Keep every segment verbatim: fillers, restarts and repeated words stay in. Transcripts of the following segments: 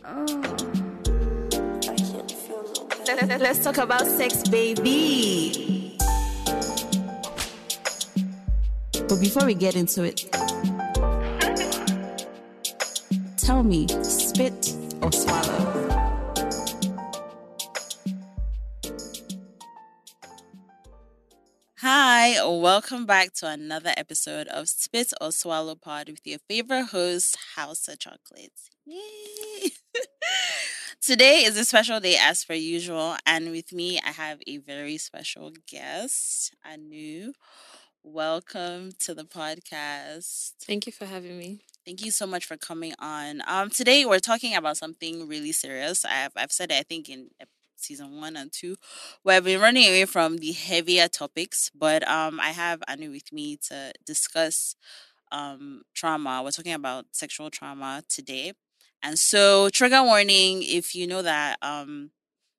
Let's, let's talk about sex, baby. But before we get into it, tell me, spit or swallow? Hi, welcome back to another episode of Spit or Swallow Pod with your favorite host, House of Chocolates. Yay! Today is a special day as per usual, and with me, I have a very special guest, Anu. Welcome to the podcast. Thank you for having me. Thank you so much for coming on. Um, today we're talking about something really serious. I've I've said it, I think, in season one and two, where I've been running away from the heavier topics. But um, I have Anu with me to discuss um trauma. We're talking about sexual trauma today, and so trigger warning: if you know that um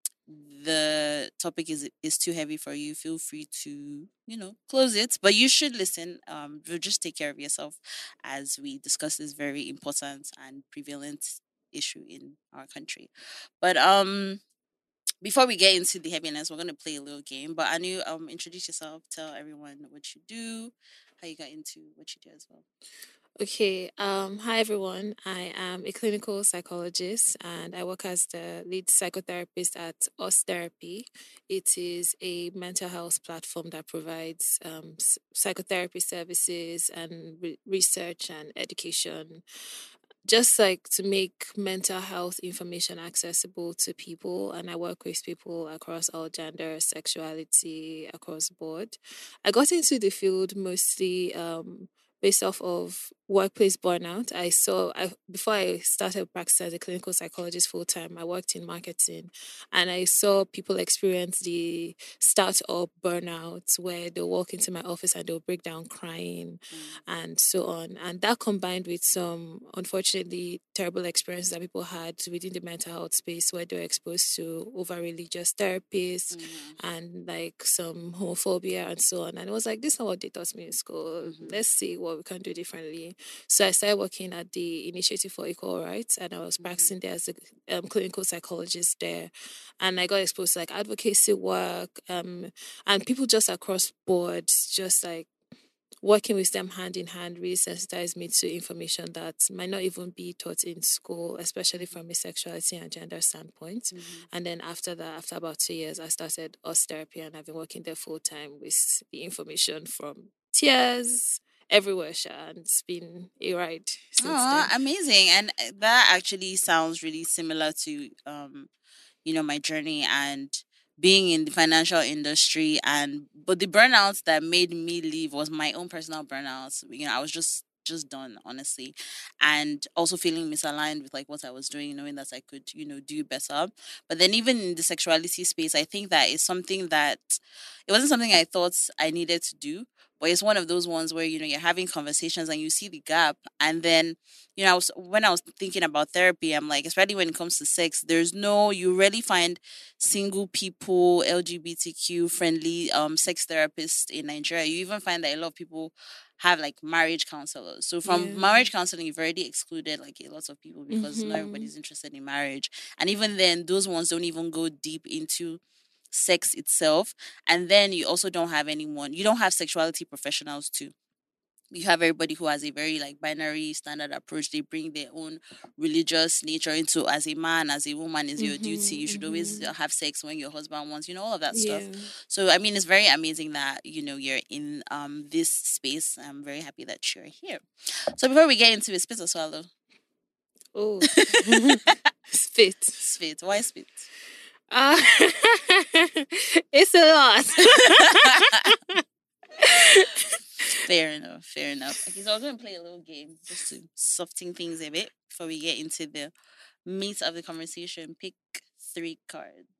the topic is is too heavy for you, feel free to you know close it. But you should listen. Um, just take care of yourself as we discuss this very important and prevalent issue in our country. But um before we get into the heaviness, we're going to play a little game. But Anu, um, introduce yourself. Tell everyone what you do, how you got into what you do as well. Okay, um, hi everyone. I am a clinical psychologist and I work as the lead psychotherapist at Us Therapy. It is a mental health platform that provides um, psychotherapy services and re- research and education, just like to make mental health information accessible to people. And I work with people across all genders, sexuality, across the board. I got into the field mostly um, based off of workplace burnout. I saw, I, before I started practicing as a clinical psychologist full time, I worked in marketing and I saw people experience the start-up burnout where they'll walk into my office and they'll break down crying Mm. and so on. And that combined with some unfortunately terrible experiences that people had within the mental health space where they're exposed to over religious therapists Mm-hmm. and like some homophobia and so on. And it was like, this is not what they taught me in school. Mhm. Let's see what we can do differently. So I started working at the Initiative for Equal Rights and I was Mhm. practicing there as a um, clinical psychologist there. And I got exposed to like advocacy work um, and people just across board, just like working with them hand in hand really sensitized me to information that might not even be taught in school, especially from a sexuality and gender standpoint. Mhm. And then after that, after about two years, I started Us Therapy and I've been working there full time with the information from tears everywhere, Sha, and it's been a ride since Oh, then. amazing. And uh, that actually sounds really similar to um, you know, my journey and being in the financial industry. And but the burnout that made me leave was my own personal burnout. You know, I was just just done, honestly. And also feeling misaligned with like what I was doing, knowing that I could, you know, do better. But then even in the sexuality space, I think that is something that it wasn't something I thought I needed to do. But it's one of those ones where, you know, you're having conversations and you see the gap. And then, you know, I was, when I was thinking about therapy, I'm like, especially when it comes to sex, there's no, you rarely find single people, L G B T Q friendly um, sex therapists in Nigeria. You even find that a lot of people have like marriage counselors. So from Yeah. marriage counseling, you've already excluded like a lot of people because not Mm-hmm. everybody's interested in marriage. And even then, those ones don't even go deep into sex itself. And then you also don't have anyone, you don't have sexuality professionals too. You have everybody who has a very like binary standard approach. They bring their own religious nature into, as a man, as a woman is your duty. You should always Mm-hmm. have sex when your husband wants, you know, all of that stuff. Yeah. So I mean, it's very amazing that, you know, you're in um this space. I'm very happy that you're here. So before we get into it, spit or swallow? Oh. Spit. Spit. Why spit? Uh, it's a lot. Fair enough, fair enough. Okay, so I'm going to play a little game just to soften things a bit before we get into the meat of the conversation. Pick three cards.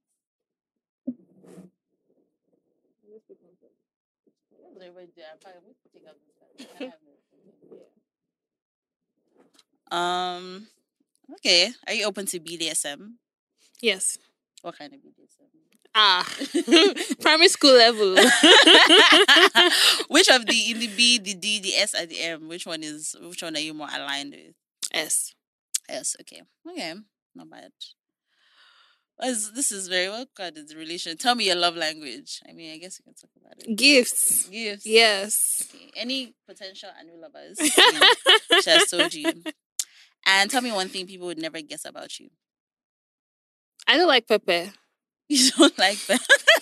Um. Okay. Are you open to B D S M? Yes. What kind of B D S M? Ah, primary school level. Which of the in the B, the D, the S, and the M? Which one is? Which one are you more aligned with? S. Yes. Okay. Okay. Not bad. As this is very well called the relation. Tell me your love language. I mean, I guess you can talk about it. Gifts. Gifts. Yes. Okay. Any potential and new lovers? You know, she has told you. And tell me one thing people would never guess about you. I don't like pepper. You don't like that.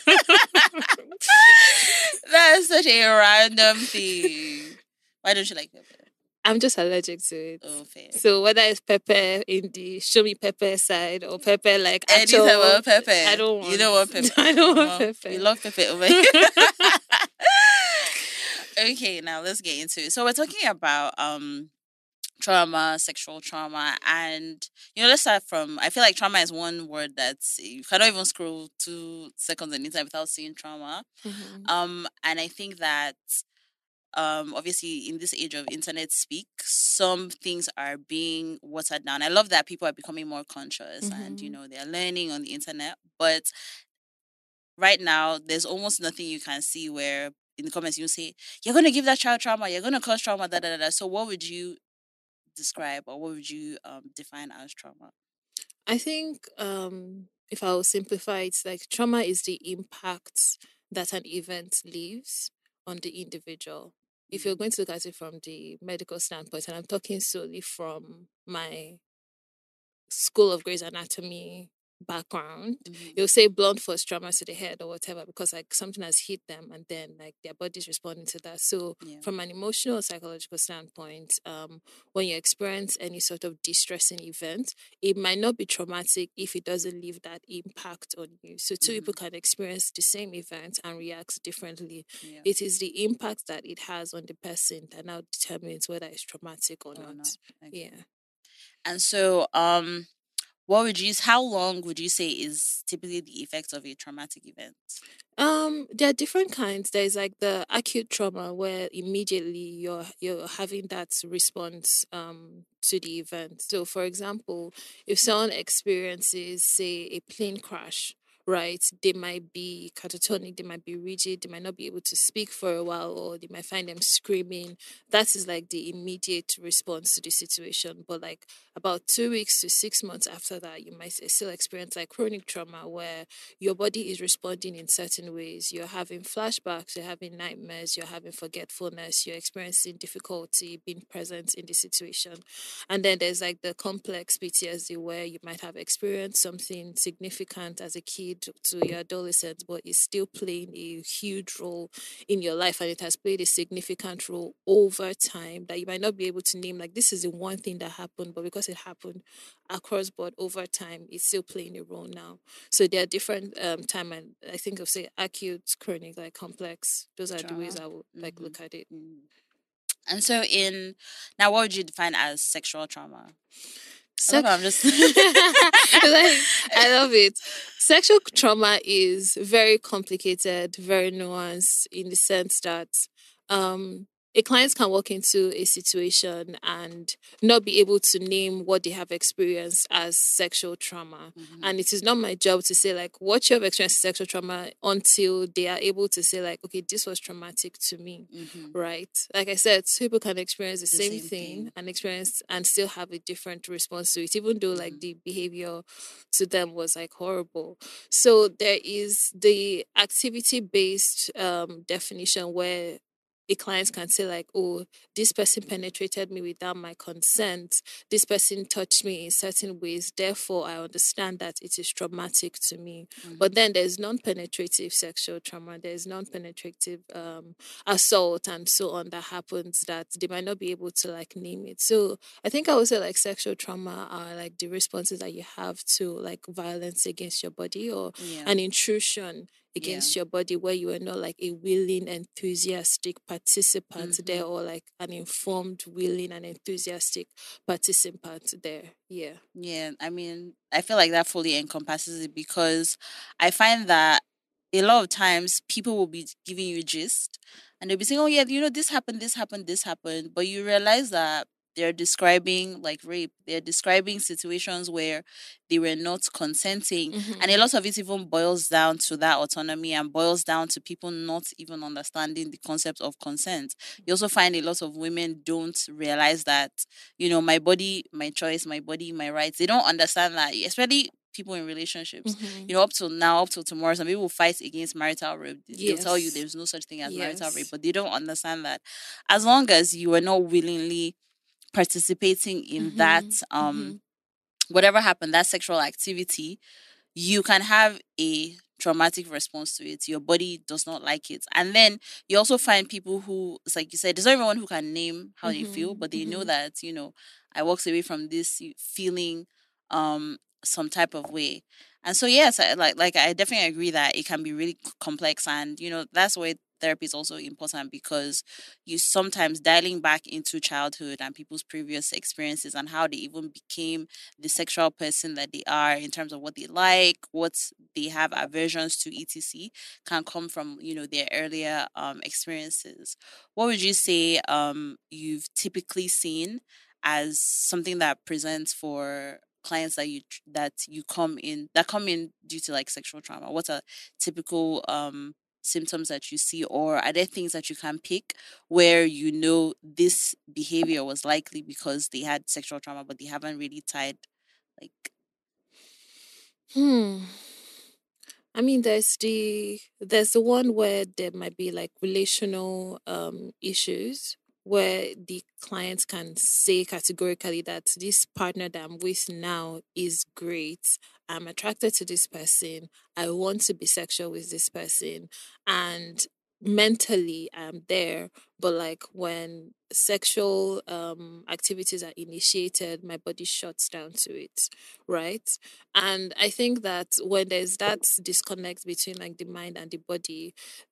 That's such a random thing. Why don't you like pepper? I'm just allergic to it. Oh, fair. So whether it's pepper in the show me pepper side or pepper like Any actual, type of pepper. I don't want. You don't want pepper. I don't want Well, pepper. We love pepper over here. Okay, now let's get into it. So we're talking about um trauma, sexual trauma, and you know, let's start from. I feel like trauma is one word that's you cannot even scroll two seconds on the internet without seeing trauma. Mhm. Um, and I think that um obviously in this age of internet speak, some things are being watered down. I love that people are becoming more conscious and you Mhm. know they're learning on the internet, but right now there's almost nothing you can see where in the comments you say you're going to give that child trauma, you're going to cause trauma, da, da, da, da. So what would you describe or what would you um define as trauma? I think um, if I will simplify it, like trauma is the impact that an event leaves on the individual. If you're going to look at it from the medical standpoint, and I'm talking solely from my School of Grey's Anatomy background, Mhm. you'll say blunt force trauma to the head or whatever because like something has hit them and then like their body's responding to that. So Yeah. from an emotional psychological standpoint, um, when you experience any sort of distressing event, it might not be traumatic if it doesn't leave that impact on you. So 2 people can experience the same event and react differently. Yeah. It is the impact that it has on the person that now determines whether it's traumatic or, Or not. not. Okay. Yeah. And so um what would you how long would you say is typically the effects of a traumatic event? Um, there are different kinds. There's like the acute trauma where immediately you're you're having that response um to the event. So for example, if someone experiences, say, a plane crash, right, they might be catatonic, they might be rigid, they might not be able to speak for a while, or they might find them screaming. That is like the immediate response to the situation. But like about two weeks to six months after that, you might still experience like chronic trauma where your body is responding in certain ways. You're having flashbacks, you're having nightmares, you're having forgetfulness, you're experiencing difficulty being present in the situation. And then there's like the complex P T S D where you might have experienced something significant as a kid to your adolescence, but it's still playing a huge role in your life and it has played a significant role over time that you might not be able to name. Like, this is the one thing that happened, but because it happened across board over time, it's still playing a role now. So there are different um time and I think of say acute, chronic, like complex. Those are the ways Trauma. I would like Mhm. look at it. Mhm. And so in now what would you define as sexual trauma? I love Sex- how I'm just like, I love it. Sexual trauma is very complicated, very nuanced in the sense that um a client can walk into a situation and not be able to name what they have experienced as sexual trauma. Mhm. And it is not my job to say like what you have experienced as sexual trauma until they are able to say like, okay, this was traumatic to me. Mhm. Right. Like I said, people can experience the, The same, same thing, thing. and experience and still have a different response to it, even though like Mhm. the behavior to them was like horrible. So there is the activity based um definition where a client can say like, oh, this person penetrated me without my consent, this person touched me in certain ways, therefore I understand that it is traumatic to me. Mhm. But then there's non-penetrative sexual trauma, there's non-penetrative um assault and so on that happens that they might not be able to like name it. So I think I would say like sexual trauma are like the responses that you have to like violence against your body or Yeah. an intrusion Yeah. against your body where you are not like a willing, enthusiastic participant Mhm. there or like an informed, willing, and enthusiastic participant there. Yeah. Yeah, I mean, I feel like that fully encompasses it because I find that a lot of times people will be giving you gist and they'll be saying, oh, yeah, you know, this happened, this happened, this happened. But you realize that they're describing like rape. They're describing situations where they were not consenting. Mm-hmm. And a lot of it even boils down to that autonomy and boils down to people not even understanding the concept of consent. You also find a lot of women don't realize that, you know, my body, my choice, my body, my rights. They don't understand that, especially people in relationships. Mm-hmm. You know, up till now, up till tomorrow, some people fight against marital rape. They'll tell you Yes. there's no such thing as marital Yes. rape, but they don't understand that as long as you are not willingly participating in Mhm, that um mhm. whatever happened, that sexual activity, you can have a traumatic response to it. Your body does not like it. And then you also find people who, it's like you said, there's not everyone who can name how they feel, Mhm, but they know mhm. that, you know, I walks away from this feeling um some type of way. And so yes, I, like like I definitely agree that it can be really c- complex, and you know that's why therapy is also important, because you sometimes dialing back into childhood and people's previous experiences and how they even became the sexual person that they are in terms of what they like, what they have aversions to, et cetera, can come from, you know, their earlier um, experiences. What would you say um, you've typically seen as something that presents for clients that you that you come in that come in due to like sexual trauma? What are typical um symptoms that you see, or are there things that you can pick where you know this behavior was likely because they had sexual trauma but they haven't really tied like Hmm. I mean, there's the there's the one where there might be like relational um issues where the clients can say categorically that this partner that I'm with now is great. I'm attracted to this person. I want to be sexual with this person. And mentally I'm there, but like when sexual um activities are initiated, my body shuts down to it, right? And I think that when there's that disconnect between like the mind and the body,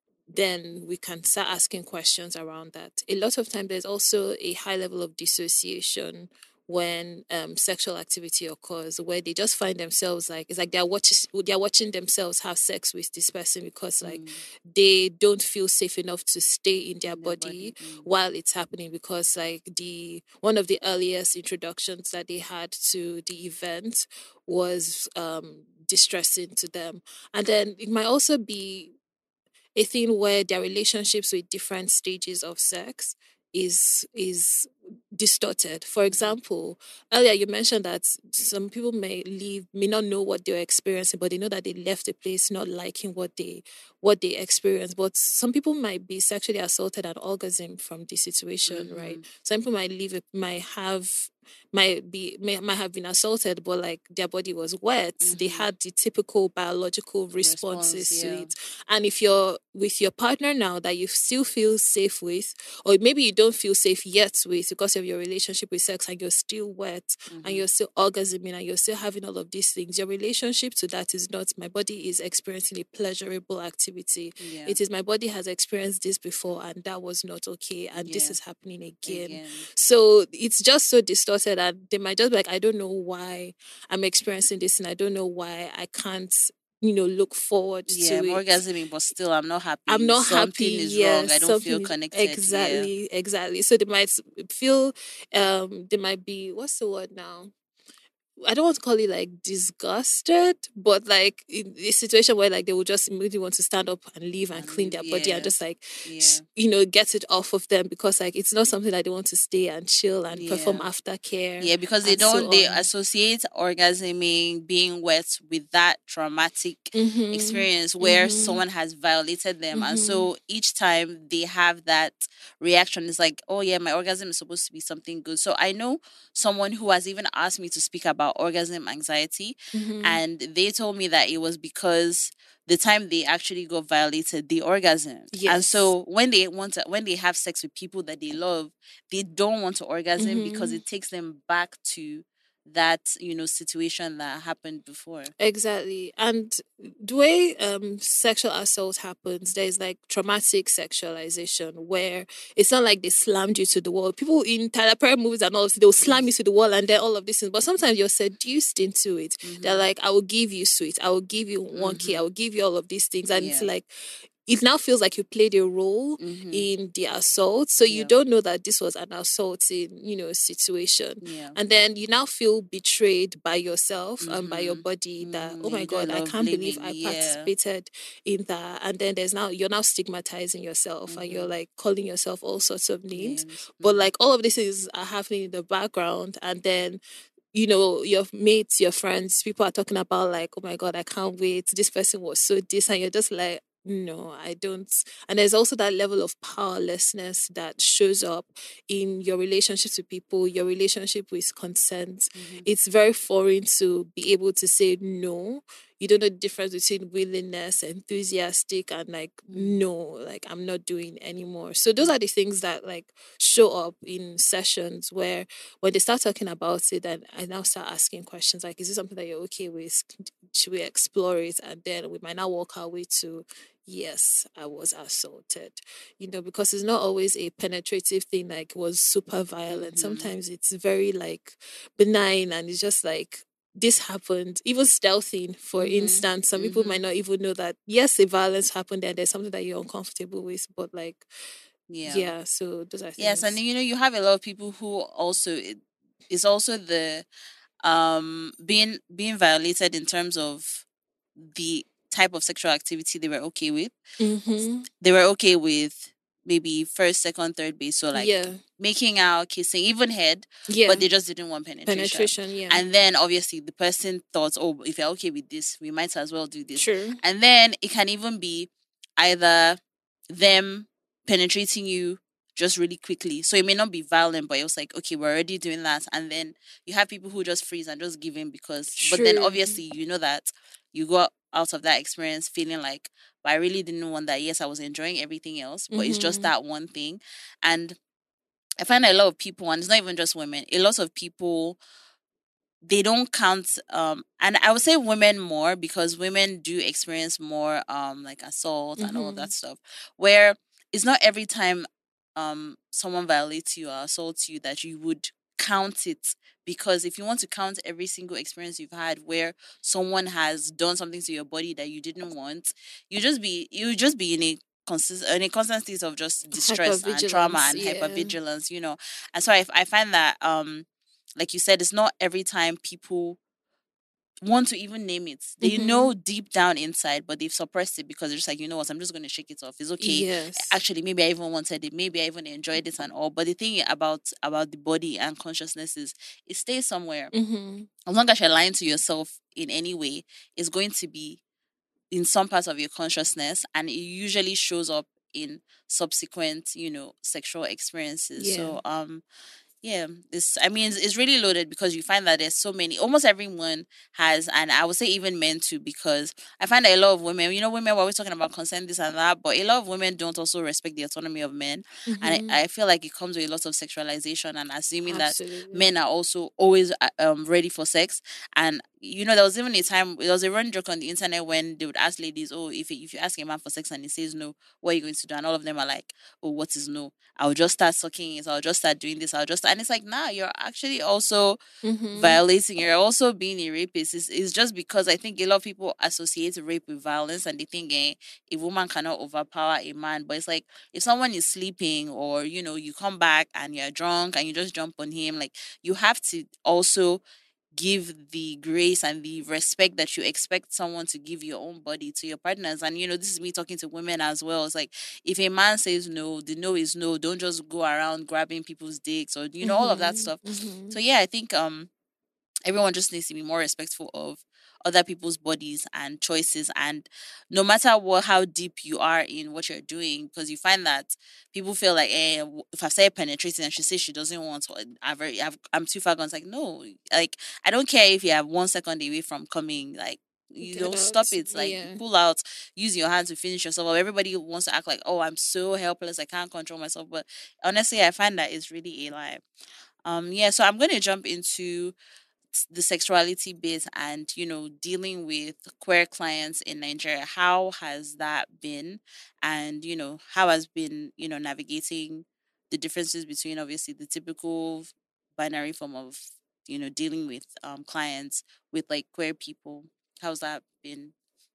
then we can start asking questions around that. A lot of time, there's also a high level of dissociation when um, sexual activity occurs, where they just find themselves like it's like they're watching they're watching themselves have sex with this person because like mm, they don't feel safe enough to stay in their in their body body? Mm. while it's happening, because like the one of the earliest introductions that they had to the event was um distressing to them. And then it might also be a thing where their relationships with different stages of sex is is distorted. For example, earlier you mentioned that some people may leave, may not know what they're experiencing, but they know that they left a place not liking what they what they experienced. But some people might be sexually assaulted and orgasm from the situation, right? Mm-hmm. Some people might leave, it might have might be may, might have been assaulted, but like their body was wet. They Mm-hmm. had the typical biological Response, responses to yeah. it. And if you're with your partner now that you still feel safe with, or maybe you don't feel safe yet with because of your relationship with sex, and you're still wet and Mm-hmm. you're still orgasming and you're still having all of these things, your relationship to that is not my body is experiencing a pleasurable activity. Yeah. It is my body has experienced this before and that was not okay, and this Yeah. is happening again. Again. So it's just so distorted, and they might just be like, I don't know why I'm experiencing this, and I don't know why I can't, you know, look forward Yeah, to I'm it. orgasming, but still I'm not I'm happy. not happy. Something is wrong. Yes, I don't feel something is connected. Yeah. exactly, exactly. So they might feel, um, they might be, what's the word now? I don't want to call it like disgusted, but like in a situation where like they would just immediately want to stand up and leave and And clean leave, their body and yeah. just like, Yeah. s- you know, get it off of them, because like it's not something that they want to stay and chill and perform Yeah. aftercare Yeah, because they and so don't they on. associate orgasming, being wet with that traumatic Mm-hmm. experience where Mm-hmm. someone has violated them. And Mm-hmm. so each time they have that reaction, it's like, oh yeah, my orgasm is supposed to be something good. So I know someone who has even asked me to speak about orgasm anxiety, Mm-hmm. and they told me that it was because the time they actually got violated, the orgasm. And Yes. so when they want to when they have sex with people that they love, they don't want to orgasm because Mm-hmm. it takes them back to that, you know, situation that happened before. Exactly. And the way um sexual assault happens, there's like traumatic sexualization where it's not like they slammed you to the wall. People in Tyler Perry movies and all of this, they'll slam you to the wall and then all of this. But sometimes you're seduced into it. Mm-hmm. They're like, I will give you sweet, I will give you one key, I Mm-hmm. will give you all of these things. And it's Yeah. like it now feels like you played a role Mm-hmm. in the assault. So you Yeah. don't know that this was an assaulting, you know, situation. Yeah. And then you now feel betrayed by yourself Mm-hmm. and by your body that, Mm-hmm. oh my You do a God, I lot of can't believe blaming. I Yeah. participated in that. And then there's now, you're now stigmatizing yourself Mm-hmm. and you're like calling yourself all sorts of names. Names. But Mm-hmm. like all of these things are happening in the background. And then you know, your mates, your friends, people are talking about like, oh my God, I can't wait. This person was so this, and you're just like, no, I don't. And there's also that level of powerlessness that shows up in your relationships with people, your relationship with consent. Mm-hmm. It's very foreign to be able to say no. You don't know the difference between willingness, enthusiastic, and like, Mm-hmm. no, like I'm not doing anymore. So those are the things that like show up in sessions where when they start talking about it, then I now start asking questions like, is this something that you're okay with? Should we explore it? And then we might now walk our way to, yes, I was assaulted. You know, because it's not always a penetrative thing, like it was super violent. Mm-hmm. Sometimes it's very like benign and it's just like, this happened, even stealthing, for Mm-hmm. instance. Some people Mm-hmm. might not even know that, yes, the violence happened and there's something that you're uncomfortable with, but like, Yeah. yeah, so those are things. Yes, and you know you have a lot of people who also it is also the um being being violated in terms of the type of sexual activity they were okay with. Mm-hmm. They were okay with maybe first, second, third base, so like Yeah. making out, kissing, even head, Yeah. but they just didn't want penetration. Penetration, yeah. And then obviously the person thought, oh, if you're okay with this, we might as well do this. True. And then it can even be either them penetrating you just really quickly. So it may not be violent, but it was like, okay, we're already doing that. And then you have people who just freeze and just give in because, but then True. obviously you know that you go out of that experience feeling like, but I really didn't want that. Yes, I was enjoying everything else, but it's just Mhm. that one thing. And I find that a lot of people, and it's not even just women, a lot of people, they don't count um and I would say women more because women do experience more um like assault and all of that Mhm. stuff, where it's not every time um someone violates you or assaults you that you would count it, because if you want to count every single experience you've had where someone has done something to your body that you didn't want, you just be you just be in a consist in a constant state of just distress and trauma Hypervigilance, and yeah. hypervigilance, you know. And so I, I find that um like you said, it's not every time people want to even name it. They Mhm. know deep down inside, but they've suppressed it because they're just like, you know what, I'm just going to shake it off. It's okay. Yes. Actually, maybe I even wanted it. Maybe I even enjoyed it and all. But the thing about about the body and consciousness is it stays somewhere. Mhm. As long as you're lying to yourself in any way, it's going to be in some parts of your consciousness, and it usually shows up in subsequent, you know, sexual experiences. Yeah. So um yeah, this I mean it's, it's really loaded because you find that there's so many. Almost everyone has, and I would say even men too, because I find that a lot of women, you know, women were always talking about consent, this and that, but a lot of women don't also respect the autonomy of men, and Mhm. I, I feel like it comes with a lot of sexualization and assuming that Absolutely. men are also always uh, um ready for sex. And you know, there was even a time there was a run joke on the internet when they would ask ladies, oh, if if you ask a man for sex and he says no, what are you going to do? And all of them are like, oh, what is no? I'll just start sucking it. I'll just start doing this. I'll just, and it's like, nah, you're actually also Mhm. violating. You're also being a rapist. It's, it's just because I think a lot of people associate rape with violence and they think eh, a woman cannot overpower a man. But it's like if someone is sleeping or, you know, you come back and you're drunk and you just jump on him, like you have to also give the grace and the respect that you expect someone to give your own body to your partners. And you know, this is me talking to women as well. It's like if a man says no, the no is no. Don't just go around grabbing people's dicks or you know all of that Mhm. stuff. Mhm. So yeah, I think um everyone just needs to be more respectful of other people's bodies and choices, and no matter what how deep you are in what you're doing, because you find that people feel like eh, w- if I've started penetrating and she says she doesn't want, or I've, already, I've I'm too far gone. It's like no, like I don't care if you have one second away from coming, like you Get don't stop out. it, like Yeah. pull out, use your hands to finish yourself up. Everybody wants to act like, oh, I'm so helpless, I can't control myself, but honestly I find that it's really a lie. Um yeah, so I'm going to jump into s- the sexuality bit and you know dealing with queer clients in Nigeria. How has that been? And you know how has been you know navigating the differences between obviously the typical binary form of you know dealing with um clients with like queer people. How's that been?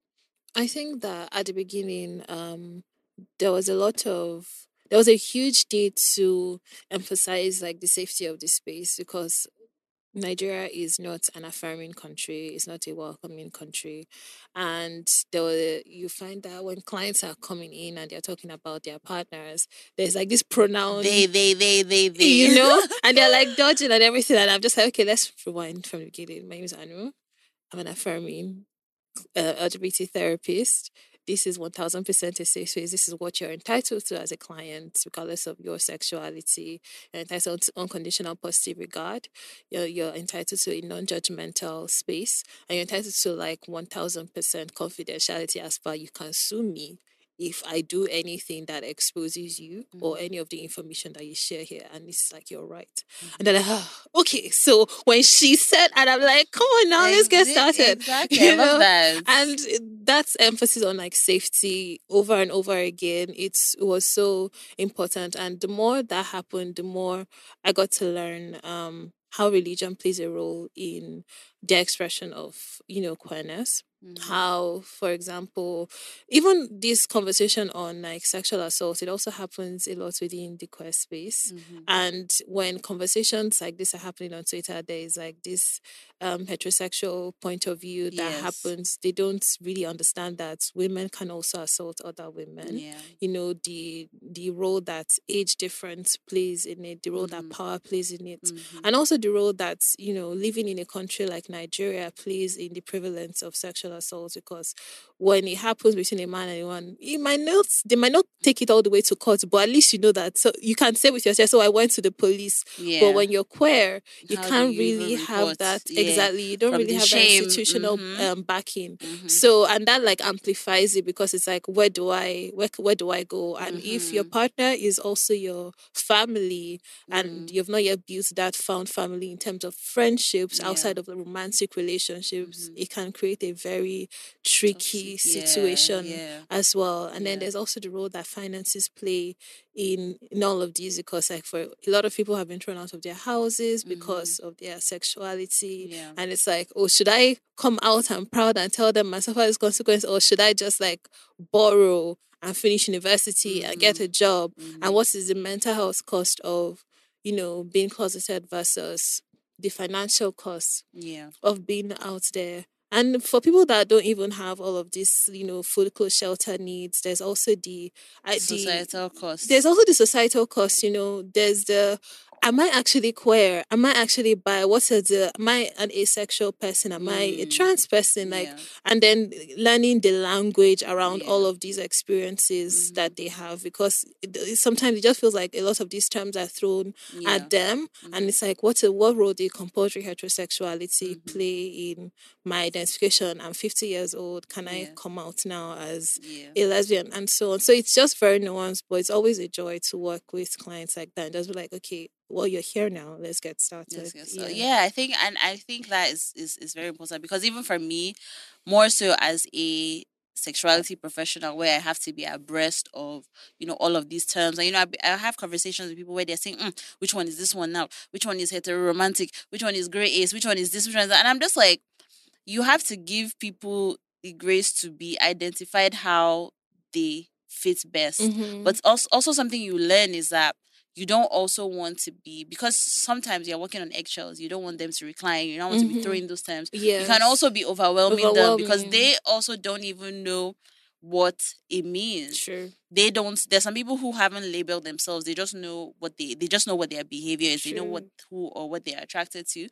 I think that at the beginning, um, there was a lot of there was a huge need to emphasize like the safety of the space because Nigeria is not an affirming country, it's not a welcoming country. And there were, you find that when clients are coming in and they're talking about their partners, there's like this pronoun, They, they, they, they, you they. know, and they're like dodging and everything. And I'm just like, okay, let's rewind from the beginning. My name is Anu. I'm an affirming uh, L G B T therapist. This is one thousand percent a safe space. This is what you're entitled to as a client, regardless of your sexuality. You're entitled to unconditional positive regard. You're, you're entitled to a non judgmental space. And you're entitled to like one thousand percent confidentiality as far you can sue me if I do anything that exposes you or Mhm. any of the information that you share here. And it's like, you're right. And Mhm. then, like, oh, okay. So when she said, and I'm like, come on now, let's get Exa- started. Exactly. I You love know? that. And that's emphasis on like safety over and over again. It's, it was so important. And the more that happened, the more I got to learn um, how religion plays a role in the expression of, you know, queerness. Mhm. How, for example, even this conversation on like sexual assault, it also happens a lot within the queer space. Mhm. And when conversations like this are happening on Twitter, there is like this um, heterosexual point of view that Yes. happens. They don't really understand that women can also assault other women. Yeah. You know, the the role that age difference plays in it, the role that Mhm. power plays in it, Mhm. and also the role that, you know, living in a country like Nigeria plays in the prevalence of sexual assault. Because when it happens between a man and a woman, it might not they might not take it all the way to court, but at least you know that, so you can say with yourself, so I went to the police. But Yeah. when you're queer, you How do can't you even really have report? that. Yeah. Exactly, you don't From really the have that shame. institutional Mhm. um, backing. Mhm. So, and that like amplifies it because it's like, where do I where, where do I go? And if your Mhm. partner is also your family and Mhm. you've not yet built that found family in terms of friendships Yeah. outside of the romantic relationships, Mhm. it can create a very Toxic. tricky Yeah. situation Yeah. as well. And then Yeah. there's also the role that finances play in in all of these, because like for a lot of people have been thrown out of their houses Mhm. because of their sexuality. Yeah. And it's like, oh, should I come out and proud and tell them my suffer this consequence, or should I just like borrow and finish university and get Mhm. a job? And Mhm. what is the mental health cost of, you know, being closeted versus the financial cost Yeah. of being out there? And for people that don't even have all of this, you know, food, clothes, shelter needs, there's also the uh, the Societal there's costs. also the societal cost. You know, there's the, am I actually queer? Am I actually bi? What is the, am I an asexual person? Am I a Mm. trans person? Like, Yeah. and then learning the language around all Yeah. of these experiences Mhm. that they have, because it, it- sometimes it just feels like a lot of these terms are thrown Yeah. at them, and Mhm. it's like, what a, what role did compulsory heterosexuality Mhm. play in my identification? I'm fifty years old. Can I Yeah. come out now as Yeah. a lesbian, and so on? So it's just very nuanced, but it's always a joy to work with clients like that and just be like, okay, well, you're here now. Let's get Yes, started. yes. So Yeah. yeah, I think and I think that is, is is very important because even for me, more so as a sexuality professional where I have to be abreast of, you know, all of these terms. And you know, I, be- I have conversations with people where they're saying, mm, which one is this one now? Which one is hetero romantic? Which one is grey ace? Which one is this? Which one is that? And I'm just like, you have to give people the grace to be identified how they fit best. Mm-hmm. But also, also something you learn is that you don't also want to be, because sometimes you're working on eggshells. You don't want them to recline. You don't want to be Mm-hmm. throwing those terms. You can Yes. also be overwhelming them because Overwhelming. they also don't even know what it means. True. They don't. There's some people who haven't labeled themselves. They just know what they. They just know what their behavior is. They know what True. who or what they're attracted to.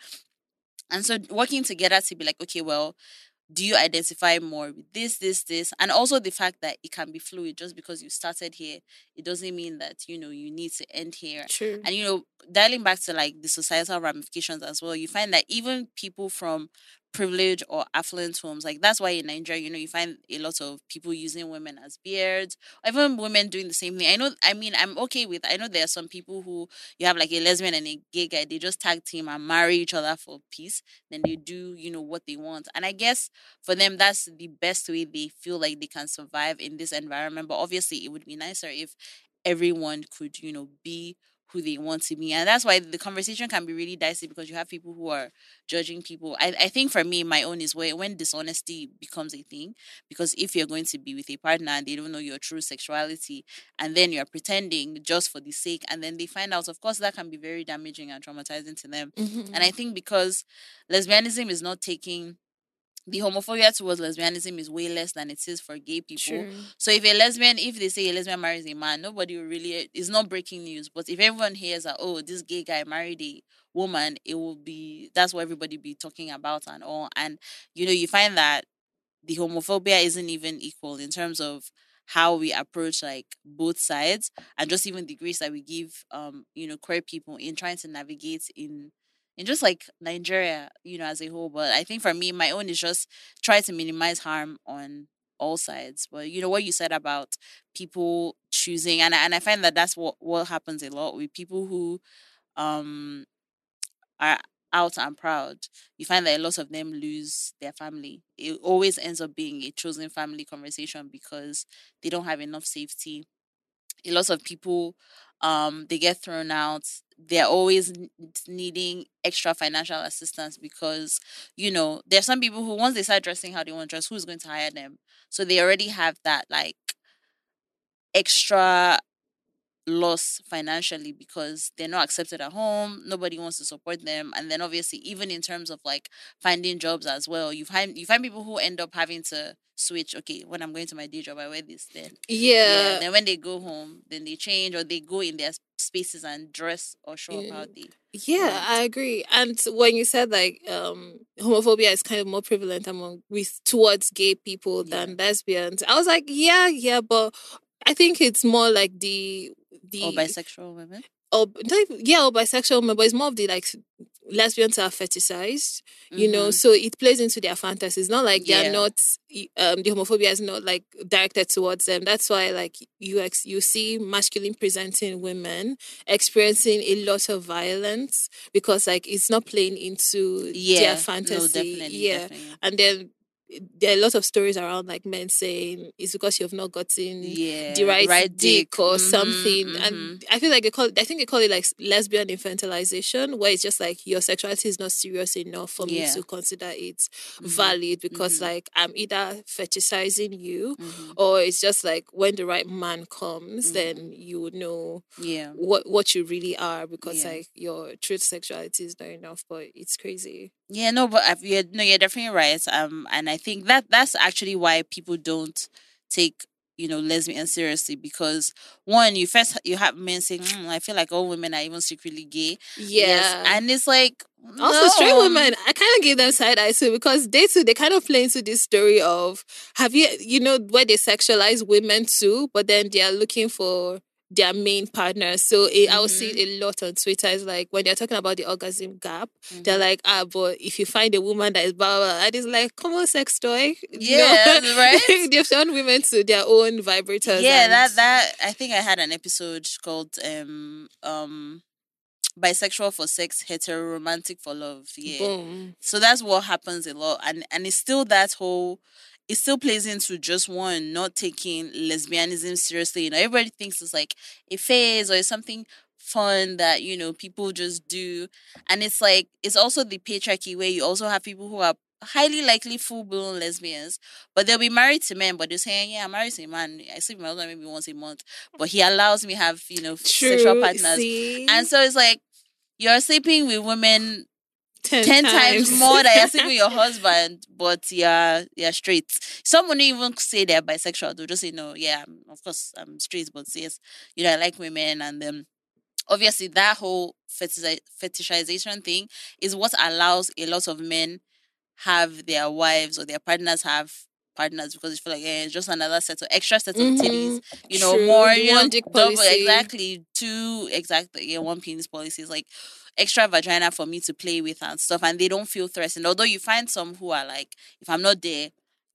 And so working together to be like, okay, well, do you identify more with this, this, this? And also the fact that it can be fluid. Just because you started here, it doesn't mean that, you know, you need to end here. True. And, you know, dialing back to like the societal ramifications as well, you find that even people from privilege or affluent homes, like that's why in Nigeria, you know, you find a lot of people using women as beards, or even women doing the same thing. I know, I mean, I'm okay with, I know there are some people who you have like a lesbian and a gay guy, they just tag team and marry each other for peace. Then they do, you know, what they want. And I guess for them that's the best way they feel like they can survive in this environment. But obviously it would be nicer if everyone could, you know, be who they want to be. And that's why the conversation can be really dicey, because you have people who are judging people. I, I think for me, my own is where when dishonesty becomes a thing, because if you're going to be with a partner and they don't know your true sexuality, and then you're pretending just for the sake, and then they find out, of course, that can be very damaging and traumatizing to them. Mm-hmm. And I think because lesbianism is not taking, the homophobia towards lesbianism is way less than it is for gay people. True. So if a lesbian, if they say a lesbian marries a man, nobody will really, it's not breaking news. But if everyone hears that, oh, this gay guy married a woman, it will be, that's what everybody be talking about and all. And, you know, you find that the homophobia isn't even equal in terms of how we approach like both sides, and just even the grace that we give um you know queer people in trying to navigate in in just like Nigeria, you know, as a whole. But I think for me, my own is just try to minimize harm on all sides. But you know what you said about people choosing, and I- and I find that that's what what happens a lot with people who um are out and proud. You find that a lot of them lose their family. It always ends up being a chosen family conversation because they don't have enough safety. A lot of people, um, they get thrown out. They're always n- needing extra financial assistance because, you know, there's some people who, once they start dressing how they want to dress, who's going to hire them? So they already have that like extra loss financially because they're not accepted at home, nobody wants to support them. And then obviously even in terms of like finding jobs as well, you find you find people who end up having to switch. Okay, when I'm going to my day job, I wear this, then yeah, Yeah. then when they go home, then they change, or they go in their spaces and dress or show up how Mm. they Yeah, want. I agree. And when you said like um homophobia is kind of more prevalent among with towards gay people Yeah. than lesbians, I was like, yeah, yeah, but I think it's more like the the Or bisexual women. or not even- yeah, or bisexual women, but it's more of the like lesbians are fetishized, you know, Mhm. so it plays into their fantasies. Not like they are Yeah. not um the homophobia is not like directed towards them. That's why like you ex- you see masculine presenting women experiencing a lot of violence because like it's not playing into Yeah. their No, fantasy. definitely, Yeah. definitely. And then there are a lot of stories around like men saying it's because you've not gotten Yeah. the right, right dick, dick. or Mhm, something. mhm. And I feel like they call I think they call it like lesbian infantilization, where it's just like your sexuality is not serious enough for me Yeah. to consider it Mhm, valid because mhm. like I'm either fetishizing you Mhm. or it's just like when the right man comes, Mhm. then you would know Yeah. what what you really are because Yeah. like your true sexuality is not enough. But it's crazy. Yeah, no, but I've, you're, no, you're definitely right. Um, and I think that that's actually why people don't take, you know, lesbian seriously, because one, you first you have men saying, mm, I feel like all women are even secretly gay. Yes, Yeah. and it's like Also, straight no. women, I kind of give them side eye too because they too, they kind of play into this story of have you, you know, where they sexualize women too, but then they are looking for their main partner. So it, I will see Mhm. it a lot on Twitter. It's like when they're talking about the orgasm gap, they're Mhm. like, ah, but if you find a woman that is blah, blah, blah, and it's like, come on, sex toy. Yeah, No, right. they've shown women to their own vibrators. Yeah, And that that I think I had an episode called um um bisexual for sex, heteroromantic for love. Yeah. boom. So that's what happens a lot. And and it's still that whole it still plays into just one, not taking lesbianism seriously. You know, everybody thinks it's like a phase or it's something fun that, you know, people just do. And it's like it's also the patriarchy where you also have people who are highly likely full blown lesbians, but they'll be married to men, but they're saying, yeah, I'm married to a man. I sleep with my husband maybe once a month, but he allows me have, you know, sexual True. partners. See? And so it's like you're sleeping with women ten, ten times times. more than you're sleeping with your husband, but you're you're straight. Some wouldn't even say they're bisexual. They'll just say, no, yeah, I'm- of course I'm straight, but yes, you know, I like women. And then obviously that whole fetishi- fetishization thing is what allows a lot of men have their wives or their partners have partners because you feel like eh, it's just another set of extra set of titties, Mm-hmm. you know, True. more, The you one know, dick double policy. exactly two exactly yeah, one penis policy is like extra vagina for me to play with and stuff, and they don't feel threatened. Although you find some who are like, if I'm not there,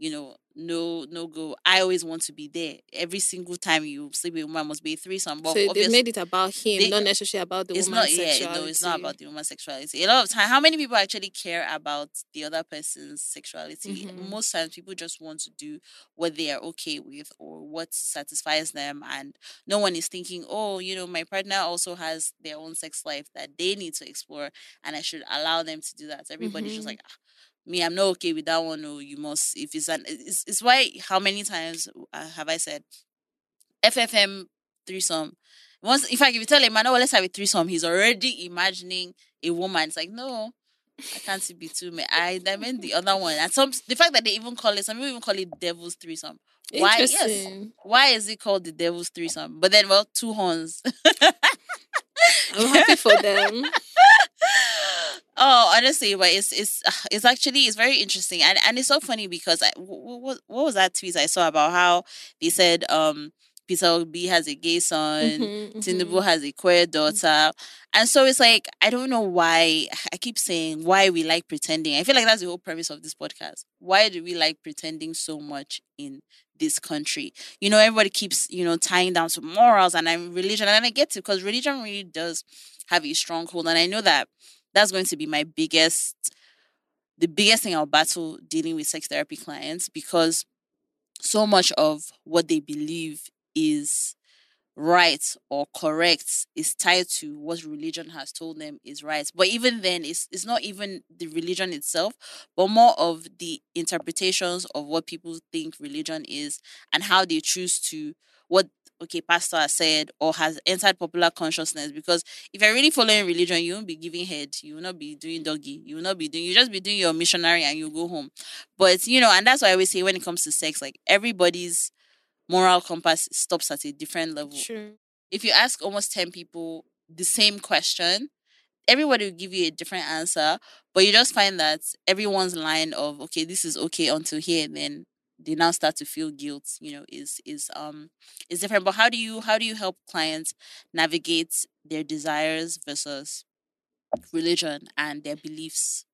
you know, no, no go. I always want to be there. Every single time you sleep with a woman must be a threesome. But So they've obviously, made it about him, they not necessarily about the it's not, woman's yeah, no, it's not sexuality. about the woman's sexuality. A lot of time, how many people actually care about the other person's sexuality? Mhm. Most times people just want to do what they are okay with or what satisfies them, and no one is thinking, oh, you know, my partner also has their own sex life that they need to explore, and I should allow them to do that. Everybody's just Mhm. like, ah, me, I'm not okay with that one. Or you must, if it's an, it's, it's why, how many times uh, have I said F F M threesome? Once, in fact, if you tell a man, oh, let's have a threesome, he's already imagining a woman. It's like, no, I can't be two men. I, I meant the other one. And some, the fact that they even call it, some people even call it devil's threesome. Why? Yes. Interesting. Why is it called the devil's threesome? But then, well, two horns. I'm happy for them. Oh, honestly, but it's it's uh, it's actually it's very interesting, and and it's so funny because I, what, what was that tweet I saw about how they said um Peter Obi has a gay son, Mhm. Tinubu Mhm. has a queer daughter, and so it's like I don't know why I keep saying why we like pretending. I feel like that's the whole premise of this podcast. Why do we like pretending so much in this country? You know, everybody keeps you know tying down to morals and I'm religion, and I get to because religion really does have a stronghold, and I know that that's going to be my biggest the biggest thing I'll battle dealing with sex therapy clients because so much of what they believe is right or correct is tied to what religion has told them is right. But even then, it's it's not even the religion itself, but more of the interpretations of what people think religion is and how they choose to what okay pastor has said or has entered popular consciousness. Because if you're really following religion, you won't be giving head, you will not be doing doggy, you will not be doing you just be doing your missionary and you go home. But you know, and that's why I always say when it comes to sex, like everybody's moral compass stops at a different level. True. If you ask almost ten people the same question, everybody will give you a different answer, but you just find that everyone's line of okay, this is okay until here, then they now start to feel guilt, you know, is is um is different. But how do you how do you help clients navigate their desires versus religion and their beliefs?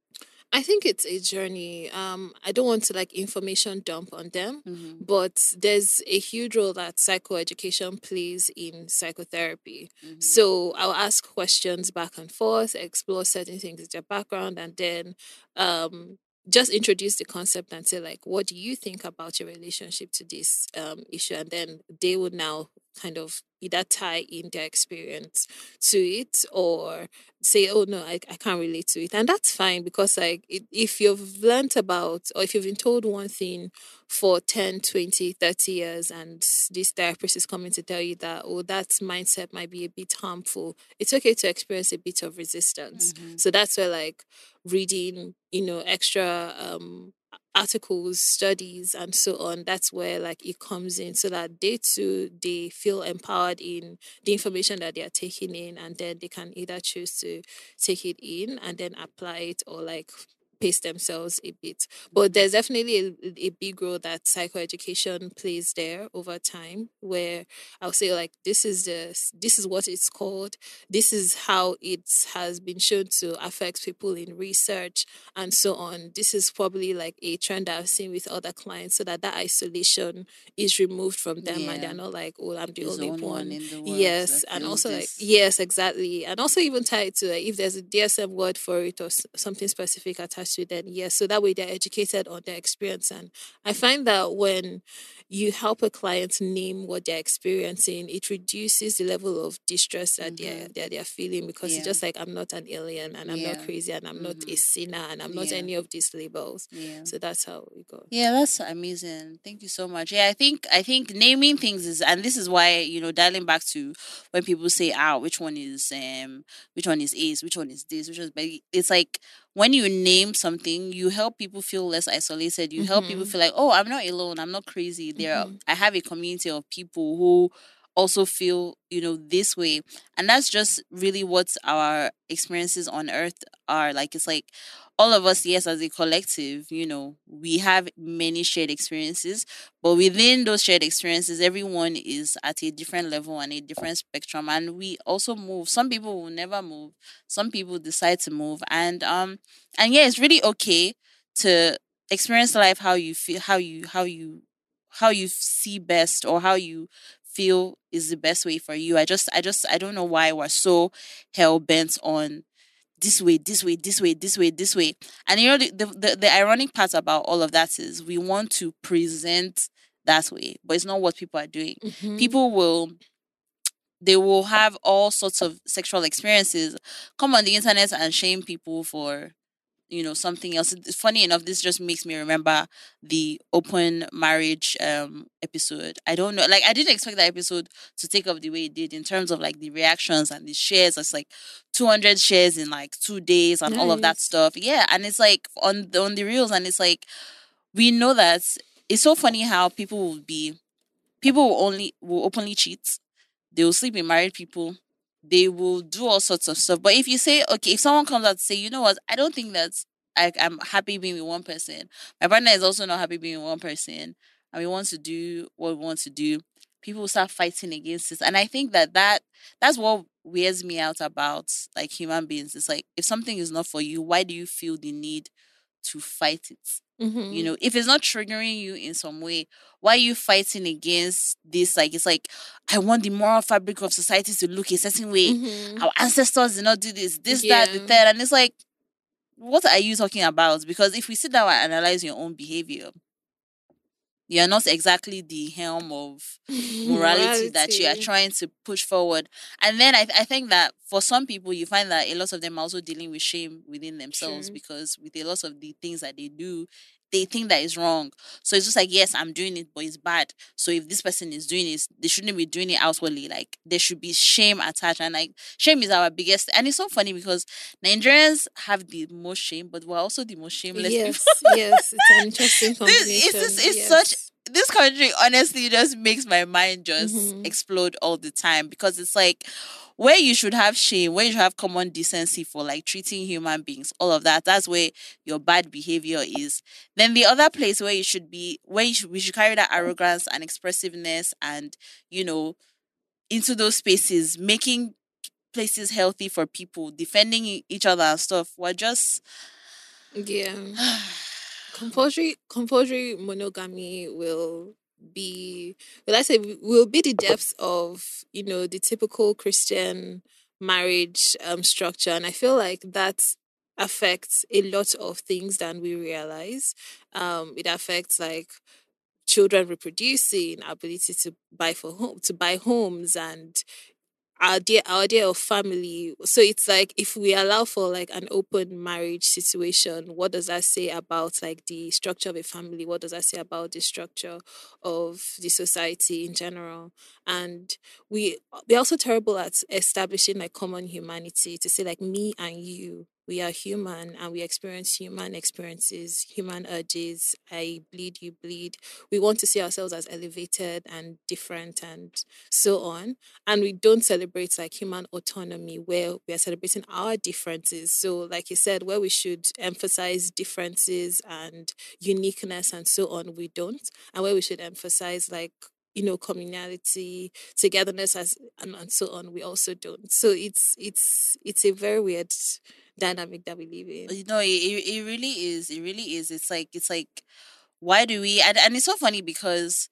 I think it's a journey. Um, I don't want to like information dump on them, Mm-hmm. but there's a huge role that psychoeducation plays in psychotherapy. Mm-hmm. So I'll ask questions back and forth, explore certain things in their background, and then um, just introduce the concept and say like, what do you think about your relationship to this um, issue? And then they would now kind of either tie in their experience to it or say, oh no, I, I can't relate to it. And that's fine because like it, if you've learned about or if you've been told one thing for ten, twenty, thirty years and this therapist is coming to tell you that, oh, that mindset might be a bit harmful, it's okay to experience a bit of resistance. Mm-hmm. So that's where like reading, you know, extra um articles, studies, and so on. That's where like it comes in, so that they too they feel empowered in the information that they are taking in, and then they can either choose to take it in and then apply it or like pace themselves a bit. But there's definitely a, a big role that psychoeducation plays there over time, where I'll say like this is the this is what it's called, this is how it has been shown to affect people in research and so on. This is probably like a trend I've seen with other clients, so that that isolation is removed from them and Yeah. they're not like, oh, I'm the Is the only only one one. in the world Yes, that and feels also like this. yes, exactly, and also even tied to like, if there's a D S M word for it or s- something specific attached to it, then yes, so that way they're educated on their experience. And I find that when you help a client name what they're experiencing, it reduces the level of distress that they're Mm-hmm. that they're feeling, because it's Yeah. just like, I'm not an alien and I'm not Yeah. crazy and I'm not a Mm-hmm. sinner and I'm not Yeah. any of these labels. Yeah. So that's how we go. Yeah, that's amazing. Thank you so much. Yeah, I think I think naming things is, and this is why, you know, dialing back to when people say, ah, which one is um which one is ace, which one is this, which is but it's like when you name something, you help people feel less isolated. You help people Mhm. feel like, oh, I'm not alone, I'm not crazy. There are, Mhm. I have a community of people who also feel, you know, this way. And that's just really what our experiences on earth are. Like it's like all of us, yes, as a collective, you know, we have many shared experiences, but within those shared experiences, everyone is at a different level and a different spectrum. And we also move. Some people will never move. Some people decide to move. And um and yeah, it's really okay to experience life how you feel, how you how you how you see best, or how you feel is the best way for you. I just I just I don't know why we're so hell bent on this way, this way, this way, this way, this way. And you know the, the the the ironic part about all of that is we want to present that way, but it's not what people are doing. Mm-hmm. People will they will have all sorts of sexual experiences, come on the internet and shame people for, you know, something else. It's funny enough, this just makes me remember the open marriage um episode. I don't know, like I didn't expect that episode to take off the way it did in terms of like the reactions and the shares. It's like two hundred shares in like two days and all of that Nice. stuff. Yeah, and it's like on the, on the reels, and it's like we know that it's so funny how people will be people will only will openly cheat. They will sleep with married people. They will do all sorts of stuff. But if you say, okay, if someone comes out to say, you know what, I don't think that I, I'm happy being with one person. My partner is also not happy being with one person, and we want to do what we want to do. People will start fighting against this, and I think that that that's what wears me out about like human beings. It's like if something is not for you, why do you feel the need to fight it? You Mm-hmm. know, if it's not triggering you in some way, why are you fighting against this? Like, it's like, I want the moral fabric of society to look a certain way. Mm-hmm. Our ancestors did not do this, this, that, the Yeah. third. And it's like, what are you talking about? Because if we sit down and analyze your own behavior, you're not exactly the helm of morality that you are Morality. trying to push forward. And then I, th- I think that for some people, you find that a lot of them are also dealing with shame within themselves, True. because with a lot of the things that they do, they think that is wrong. So it's just like, yes, I'm doing it, but it's bad. So if this person is doing it, they shouldn't be doing it outwardly. Like there should be shame attached. And like shame is our biggest. And it's so funny because Nigerians have the most shame, but we're also the most shameless people. Yes, yes, it's an interesting this it's just combination. it's such Yes. this country honestly just makes my mind just Mm-hmm. explode all the time, because it's like where you should have shame, where you should have common decency for like treating human beings, all of that, that's where your bad behavior is. Then the other place where you should be, where you should, we should carry that arrogance and expressiveness and, you know, into those spaces, making places healthy for people, defending e- each other and stuff. We're just Yeah. Compulsory compulsory monogamy will be, well I say, will be the depths of, you know, the typical Christian marriage um structure. And I feel like that affects a lot of things than we realize. Um it affects like children reproducing, ability to buy for home to buy homes, and our idea our idea of family. So it's like if we allow for like an open marriage situation, what does that say about like the structure of a family? What does that say about the structure of the society in general? And we we're also terrible at establishing like common humanity, to say like me and you, we are human and we experience human experiences, human urges. I bleed, you bleed. We want to see ourselves as elevated and different and so on. And we don't celebrate like human autonomy, where we are celebrating our differences. So like you said, where we should emphasize differences and uniqueness and so on, we don't. And where we should emphasize like, you know, communality, togetherness, as and, and so on, we also don't. So it's it's it's a very weird dynamic that we live in. you know it, it it really is, it really is. It's like it's like why do we, and, and it's so funny because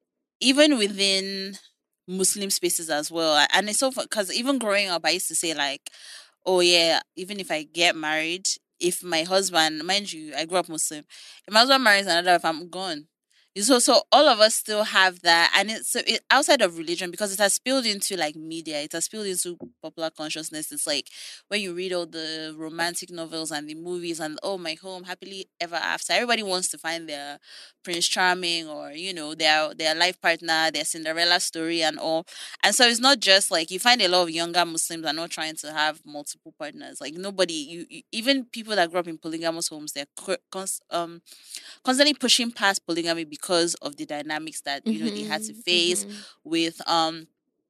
even within Muslim spaces as well. a- And it's so because even growing up, I used to say like, oh yeah, even if I get married, if my husband, mind you, I grew up Muslim, if my husband marries another, if I'm gone. So, so all of us still have that, and it's so it, outside of religion, because it has spilled into like media, it has spilled into popular consciousness. It's like when you read all the romantic novels and the movies, and oh, my home happily ever after. Everybody wants to find their Prince Charming, or you know, their their life partner, their Cinderella story, and all. And so it's not just like you find a lot of younger Muslims are not trying to have multiple partners. Like nobody, you, you even people that grew up in polygamous homes, they're co- cons- um constantly pushing past polygamy because of the dynamics that you know they had to Mm-hmm, face mm-hmm. with um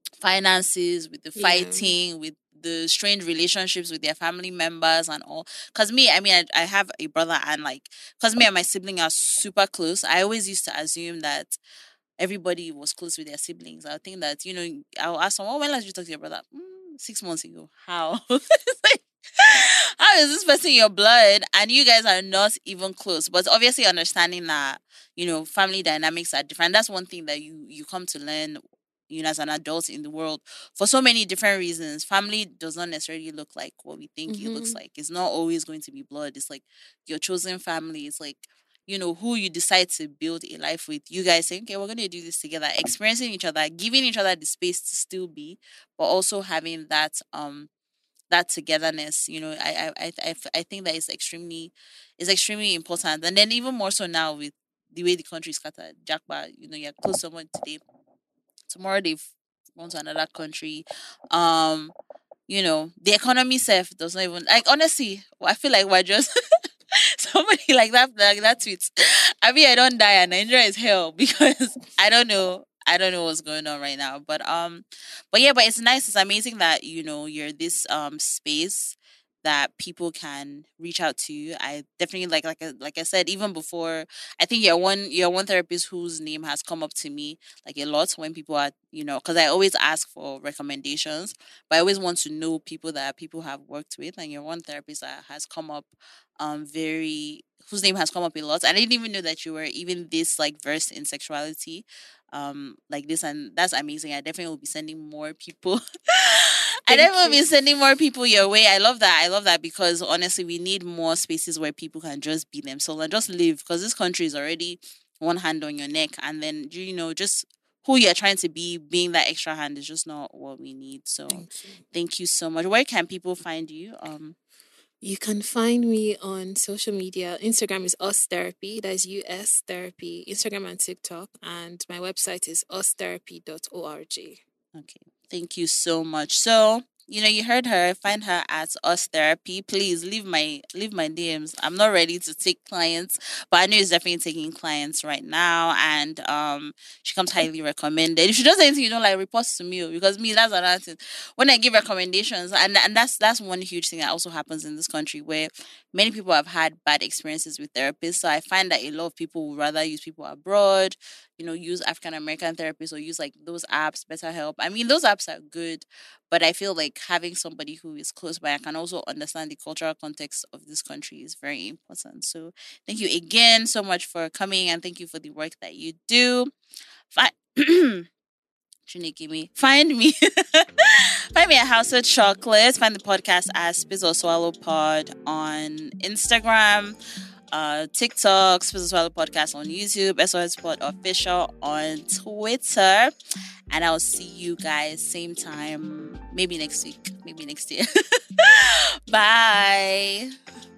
finances, with the Yeah. fighting, with the strained relationships with their family members and all. Cause me, I mean, I, I have a brother, and like, cause me and my sibling are super close. I always used to assume that everybody was close with their siblings. I would think that, you know, I'll ask someone, oh, when last did you talk to your brother? Mm, six months ago. How? How is this person your blood and you guys are not even close? But obviously understanding that, you know, family dynamics are different. That's one thing that you you come to learn, you know, as an adult in the world for so many different reasons. Family does not necessarily look like what we think it looks Mm-hmm. like. It's not always going to be blood. It's like your chosen family. It's like, you know, who you decide to build a life with. You guys say, okay, we're going to do this together, experiencing each other, giving each other the space to still be, but also having that um that togetherness. You know, I I I I I think that is extremely is extremely important. And then even more so now with the way the country is scattered. Jackpot, you know, you're close to someone today, tomorrow they've gone to another country. Um, you know, the economy self does not even like honestly, I feel like we're just somebody like that like that tweets. I mean I don't die and Nigeria is hell because I don't know. I don't know what's going on right now. But um but yeah, but it's nice, it's amazing that, you know, you're this um space that people can reach out to you. I definitely like like I- like I said, even before, I think you're one you're one therapist whose name has come up to me like a lot when people are, you know, because I always ask for recommendations, but I always want to know people that people have worked with, and you're one therapist that has come up um very whose name has come up a lot. I didn't even know that you were even this like versed in sexuality um like this, and that's amazing. I definitely will be sending more people. I Thank definitely will you. be sending more people your way. I love that. I love that because honestly, we need more spaces where people can just be themselves and just live, because this country is already one hand on your neck, and then you know just who you're trying to be, being that extra hand is just not what we need. So Thank you. thank you so much. Where can people find you? Um You can find me on social media. Instagram is Us Therapy. That's U S Therapy. Instagram and TikTok. And my website is us therapy dot org. Okay. Thank you so much. So, you know, you heard her. Find her at Us Therapy. Please leave my leave my D Ms. I'm not ready to take clients, but I know it's definitely taking clients right now. And um she comes highly recommended. If she does anything you don't like, reports to me, oh, because me, that's another thing. When I give recommendations, and and that's that's one huge thing that also happens in this country where many people have had bad experiences with therapists. So I find that a lot of people would rather use people abroad, you know, use African American therapists or use like those apps, BetterHelp. I mean, those apps are good, but I feel like having somebody who is close by and can also understand the cultural context of this country is very important. So thank you again so much for coming, and thank you for the work that you do. Fi- Trinity, find me. Find me at House of Chocolate. Find the podcast as Spizz or Swallow Pod on Instagram, uh, TikTok, Spizz or Swallow Podcast on YouTube, S O S Pod Official on Twitter. And I'll see you guys same time, maybe next week, maybe next year. Bye.